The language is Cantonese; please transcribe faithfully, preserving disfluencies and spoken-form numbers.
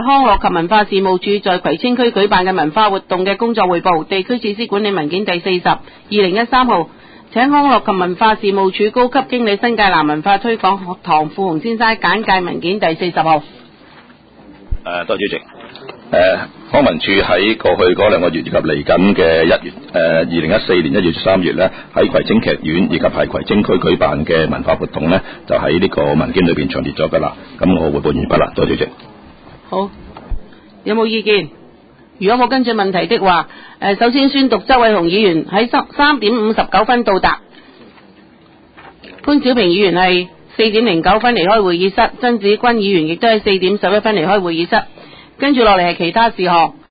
康樂及文化事務處在葵青區舉辦嘅文化活動嘅工作匯報，地區設施管理文件第四十，二零一三號，請康樂及文化事務處高級經理新界南文化推廣學堂富雄先生簡介文件第四十號。 誒，多謝主席。誒，康文署喺過去嗰兩個月以及嚟緊嘅一月，誒二零一四年一月、三月咧，喺葵青劇院以及係葵青區舉辦嘅文化活動咧，就喺呢個文件裏邊詳列咗噶啦。咁我匯報完畢啦，多謝主席。 好，有冇意見？如果冇跟進問題的話，誒，首先宣讀周偉雄議員喺三三點五十九分到達，潘小平議員係四點零九分離開會議室，曾子君議員亦都係四點十一分離開會議室。跟住落嚟係其他事項。